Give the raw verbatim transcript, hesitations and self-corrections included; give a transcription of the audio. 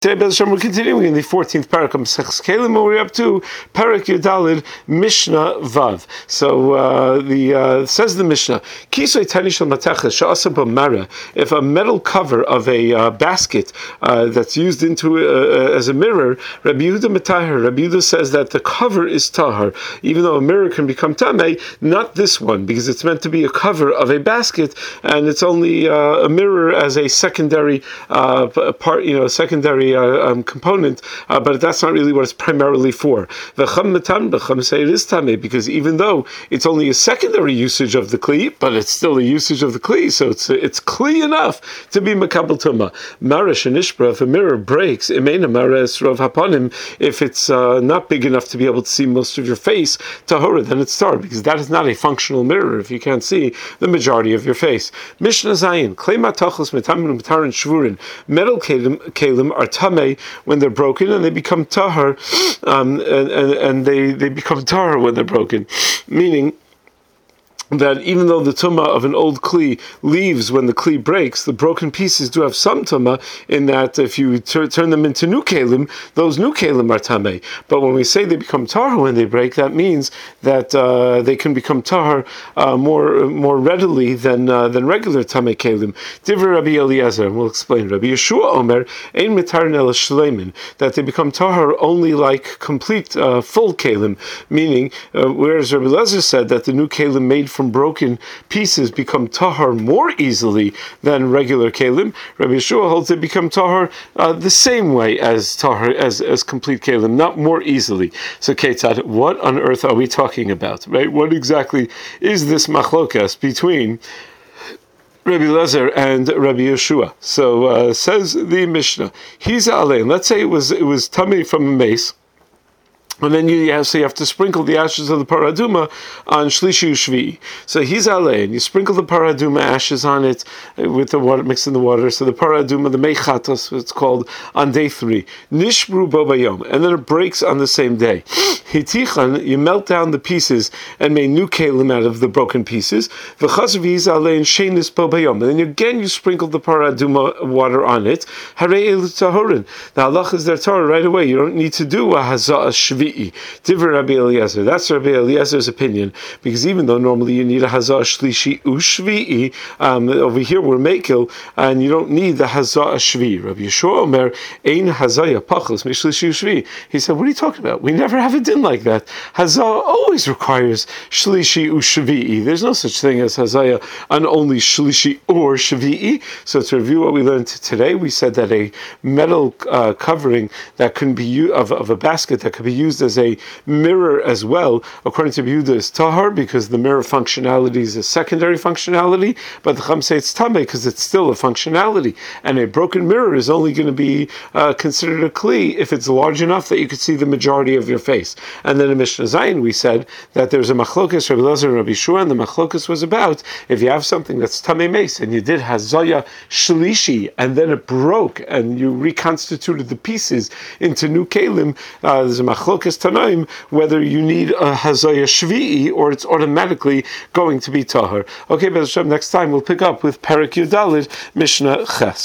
Today, Bez Hashem, we're continuing in the fourteenth parak of Maseches Kelim, and we're up to Parak Yudalid Mishnah Vav. So uh, the uh, says the Mishnah, Kisoi Tani Shel Mateches She'asa Bo Mara. If a metal cover of a uh, basket uh, that's used into uh, uh, as a mirror, Rabbi Yehuda Metaher, Rabbi Yehuda says that the cover is tahar, even though a mirror can become tamei, not this one, because it's meant to be a cover of a basket, and it's only uh, a mirror as a secondary uh, part, you know, secondary. Uh, um, component, uh, but that's not really what it's primarily for. V'cham metam, v'cham say it is tamei, because even though it's only a secondary usage of the kli, but it's still a usage of the kli, so it's it's kli enough to be makabel tuma. Mara shenishbra, if a mirror breaks, imena mara esrov hapanim, if it's uh, not big enough to be able to see most of your face, tahora, then it's tar, because that is not a functional mirror if you can't see the majority of your face. Mishnah Zayin, klei matachos metamin metarin shvurin, metal kalim, kalim are tamei when they're broken, and they become tahar, um, and, and, and they, they become tahar when they're broken, meaning that even though the tumah of an old kli leaves when the kli breaks, the broken pieces do have some tumah, in that if you tur- turn them into new kalim, those new kalim are tamei. But when we say they become tahar when they break, that means that uh, they can become tahar uh, more more readily than uh, than regular tamei kalim. Divrei Rabbi Eliezer, and we'll explain. Rabbi Yeshua Omer, ein mitarin el shleimin, that they become tahar only like complete uh, full kalim, meaning uh, whereas Rabbi Eliezer said that the new kalim made from from broken pieces become tahar more easily than regular kalim, Rabbi Yeshua holds they become tahar uh, the same way as tahar as, as complete kalim, not more easily. So Ketzad, what on earth are we talking about, right? What exactly is this machlokas between Rabbi Eliezer and Rabbi Yeshua? So uh, says the Mishnah, he's alein. Let's say it was it was tummy from a mace. And then you have, so you have to sprinkle the ashes of the paraduma on Shlishi Ushvi. So he's alei, and you sprinkle the paraduma ashes on it with the water, mixed in the water. So the paraduma, the meichatos, it's called, on day three. Nishbru bo bayom, and then it breaks on the same day. Hitichan, you melt down the pieces and make new kalim out of the broken pieces. V'chazav he's alei and shenis bo bayom, and then again you sprinkle the paraduma water on it. Harei elu tahorin. The halach is their Torah right away. You don't need to do a hazah shvi. Divrei Rabbi Eliezer. That's Rabbi Eliezer's opinion, because even though normally you need a hazah shlishi ushvi'i, um, over here we're mekil, and you don't need the hazah shvi. Rabbi Yeshua Omer, ein hazaya pachos mishlishi ushvi. He said, what are you talking about? We never have a din like that. Hazah always requires shlishi ushvi'i. There's no such thing as hazaya on only shlishi or shvi'i. So to review what we learned today, we said that a metal uh, covering that can be u- of, of a basket that could be used as a mirror as well, according to Yehuda, is tahar, because the mirror functionality is a secondary functionality, but the Chum say it's tamei because it's still a functionality, and a broken mirror is only going to be uh, considered a kli if it's large enough that you could see the majority of your face. And then in Mishnah Zayin we said that there's a machlokas, Rabbi Eliezer and Rabbi Yeshua, and the machlokas was about if you have something that's tamei mace and you did hazaya shlishi and then it broke and you reconstituted the pieces into new kalim, uh, there's a machlokas Tanaim, whether you need a hazaya shvi'i or it's automatically going to be tahar. Okay, but next time we'll pick up with Parak Yudalid Mishnah Ches.